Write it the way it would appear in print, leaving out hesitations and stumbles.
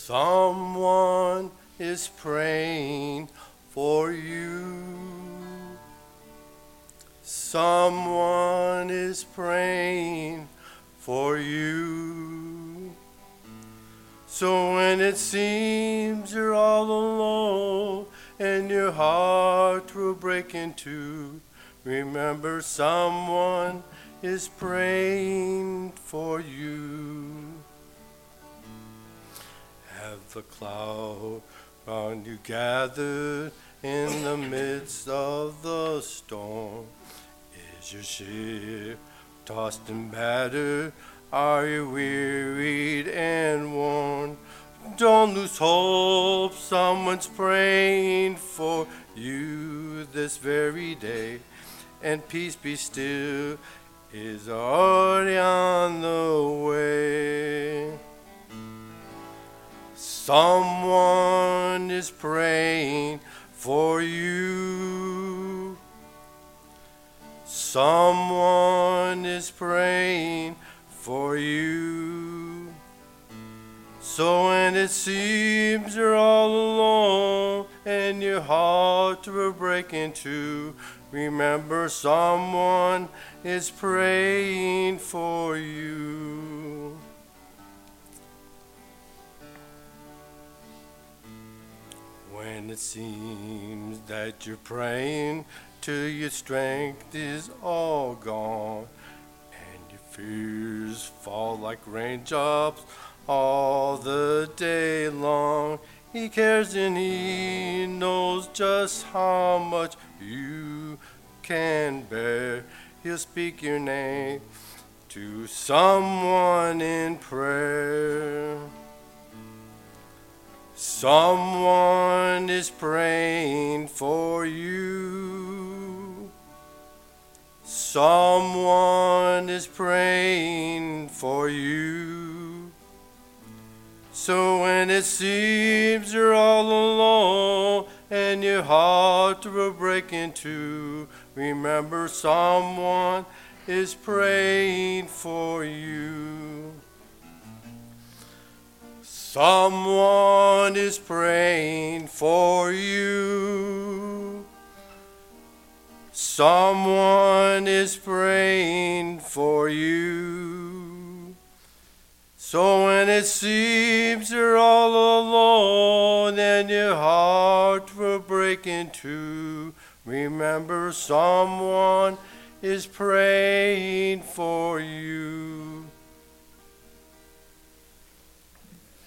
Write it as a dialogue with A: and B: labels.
A: Someone is praying for you. Someone is praying for you. So when it seems you're all alone and your heart will break in two, remember someone is praying for you. Have the cloud round you gathered in the midst of the storm? Is your ship tossed and battered? Are you wearied and worn? Don't lose hope, someone's praying for you this very day. And peace be still is already on the way. Someone is praying for you. Someone is praying for you. So when it seems you're all alone and your heart will break in two, remember someone is praying for you. When it seems that you're praying till your strength is all gone and your fears fall like raindrops all the day long, He cares and He knows just how much you can bear. He'll speak your name to someone in prayer. Someone is praying for you. Someone is praying for you. So when it seems you're all alone and your heart will break in two, remember someone is praying for you. Someone is praying for you. Someone is praying for you. So when it seems you're all alone and your heart will break in two, remember someone is praying for you.